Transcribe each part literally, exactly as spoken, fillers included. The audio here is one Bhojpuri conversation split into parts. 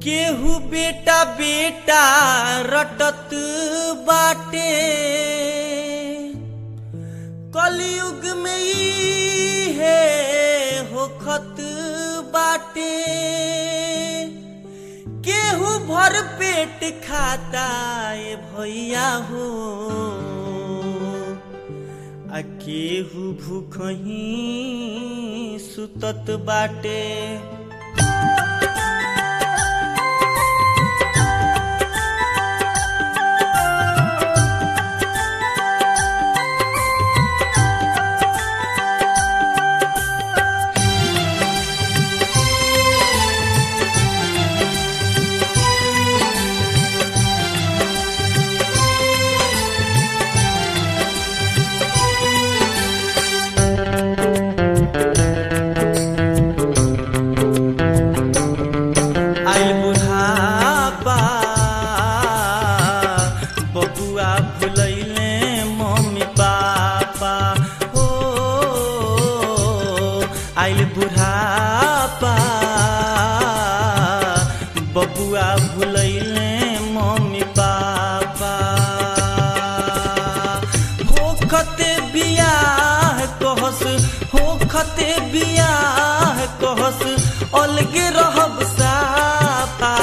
केहू बेटा बेटा रटत बाटे कलयुग में ई है होखत बाटे। केहू भर पेट खाता ए भैया हो आ केहू भूखही सुतत बाटे। आइल बुढ़ापा बबुआ भुलैले मम्मी पापा। होखते बियाह कहस होखते बियाह कहस अलगे रहब सापा।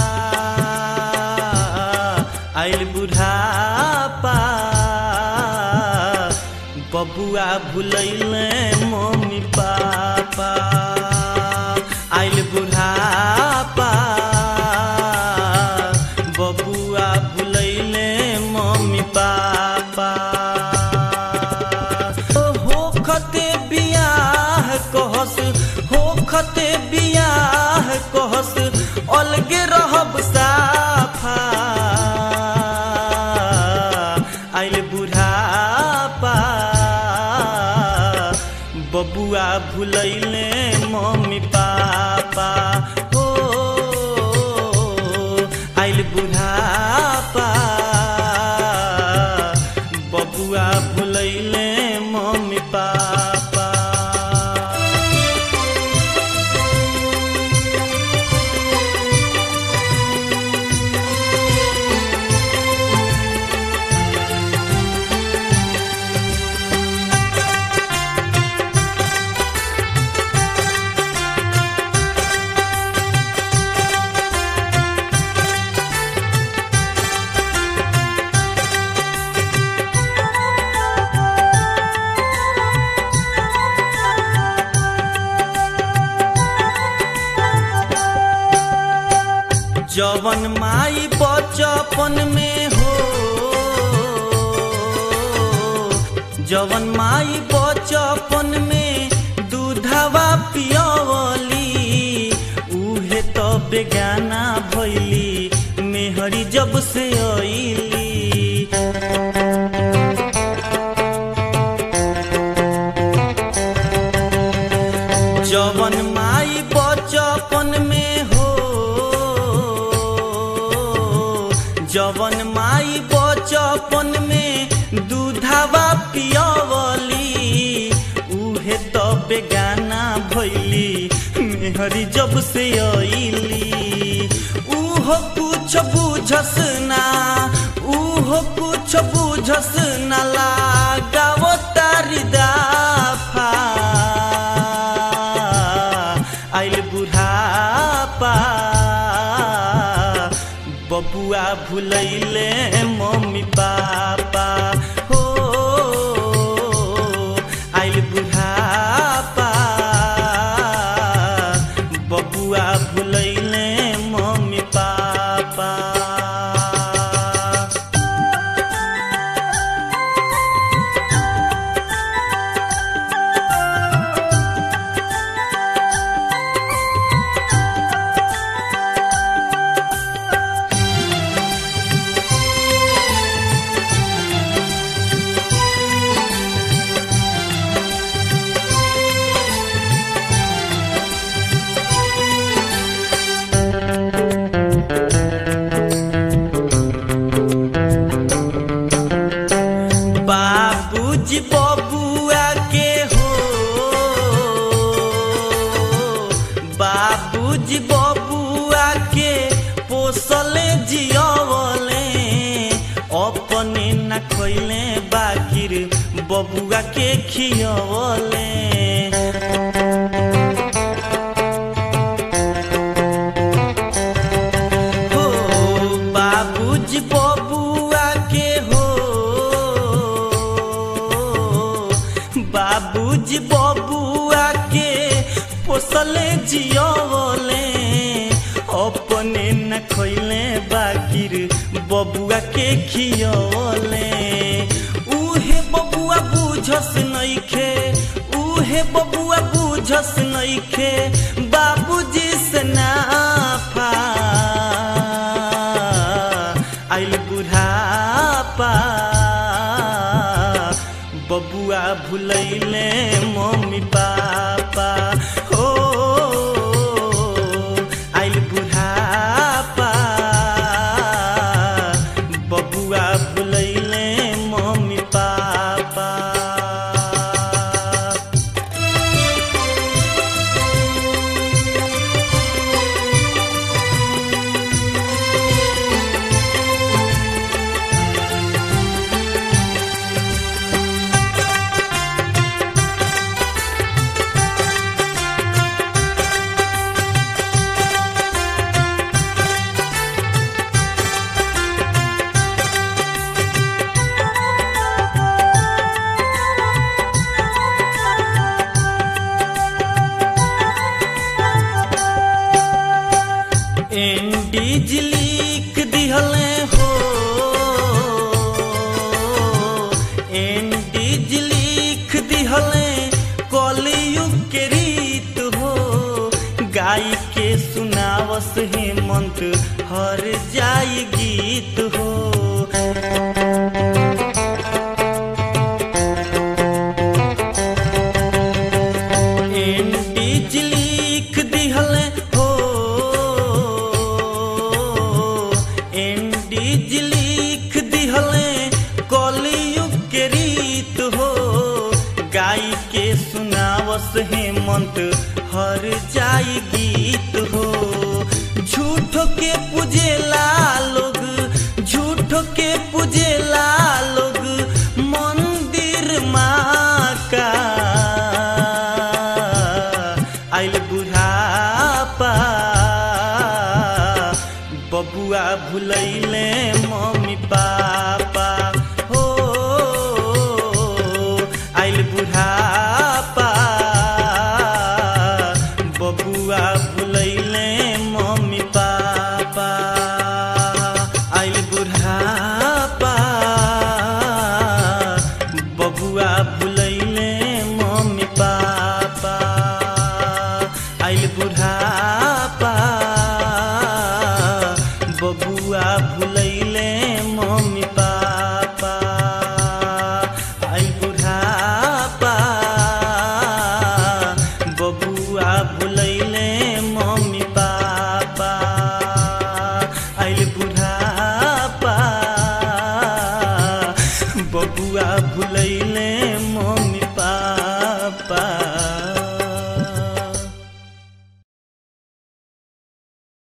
आइल बुढ़ापा बबुआ भुलैले मम्मी पापा। आइल बुढ़ापा बबुआ भुलैले मम्मी पापा। होखते बियाह कहस होखते बियाह कहस अलगे रहब साफा। आइल बुढ़ापा बबुआ भुलैले मम्मी पापा। हो आइल बुढ़ापा बबुआ भुलैले मम्मी पापा। जवन माई बचपन में हो जवन माई बचपन में दूधवा पियवली उहे तो बेगाना भइली मेहरी जब से आइली। जवन माई बचपन में जवन माई बचपन में दूधवा पियवली उहे तो बेगाना भइली मेहरी जब से आइली। उहो कुछ बुझस ना उहो कुछ बुझस ना लगावो तारी दाफा। आइल बुढ़ापा बबुआ भुलैले मम्मी पापा। हो आइल बुढ़ापा बबुआ भुलैले मम्मी पापा। खइले बाकिर बबुआ के खियवले। हो बाबूजी बबुआ के हो बाबूजी बबुआ के पोसले जियवले। अपने न खइले बाकिर बबुआ के खियवले। उहे बबुआ बुझस नइखे उहे बबुआ बुझस नइखे बाबूजी से नाफा। आइल बुढ़ापा बबुआ भुलैले मम्मी पापा। हो आइल बुढ़ापा बबुआ भुलैले मम्मी पापा। एंडीज लिख दिहले हो एंडीज लिख दिहले कलयुग के रीत हो। गाय के सुनावस हेमंत हर जाई गीत हो। एंडीज लिख दिहले हो एंडीज लिख दिहले कलयुग के रीत हो। गाय के सुनावस हेमंत हर जाई गीत हो। झूठो के पूजेला लोग झूठो के पूजेला लोग मंदिर माँ का। आइल बुढ़ापा बबुआ भुलैले मम्मी पापा। हो आइल बुढ़ापा बबुआ भुलैले मम्मी पापा। आइल बुढ़ापा बबुआ भुलैले मम्मी पापा। आइल बुढ़ापा बबुआ भुलैले मम्मी पापा। आइल बुढ़ापा बबुआ भुलैले मम्मी पापा। आइल बुढ़ापा बबुआ भुलैले